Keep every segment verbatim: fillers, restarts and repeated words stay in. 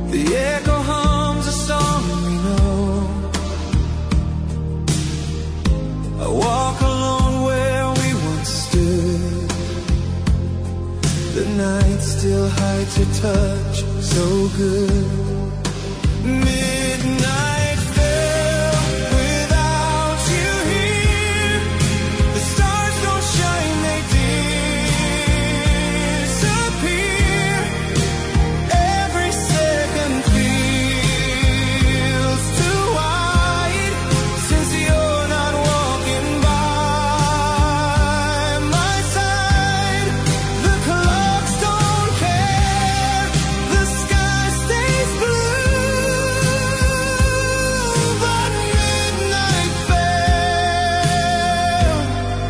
The echo hums a song we know. I walk alone where we once stood. The night still hides your touch so good. Midnight fell without you here. The stars don't shine, they disappear. Every second feels too wide since you're not walking by my side. The clocks don't care, the sky stays blue, but midnight fell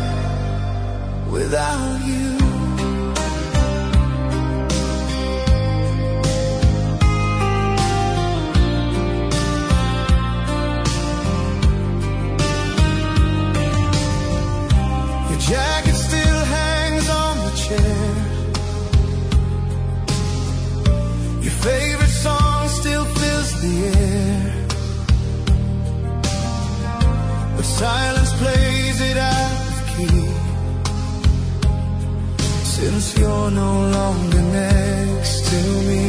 without you. Your jacket still hangs on the chair. Your favorite song still fills the air, but silence plays it out of key since you're no longer next to me.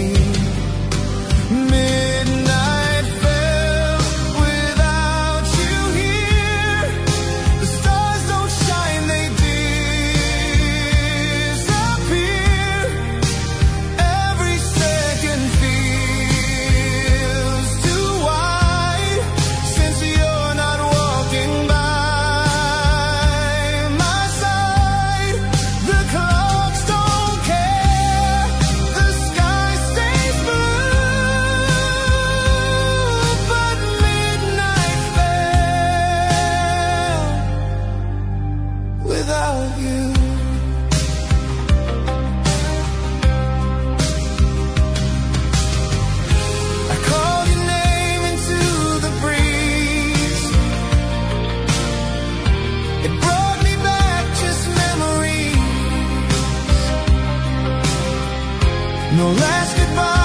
Midnight fell without you here. The stars don't shine, they disappear. Every second feels too wide since you're not walking by my side. The clocks don't care, the sky stays blue, but midnight fell without you. I called your name into the breeze. It brought me back just memories. No last goodbye.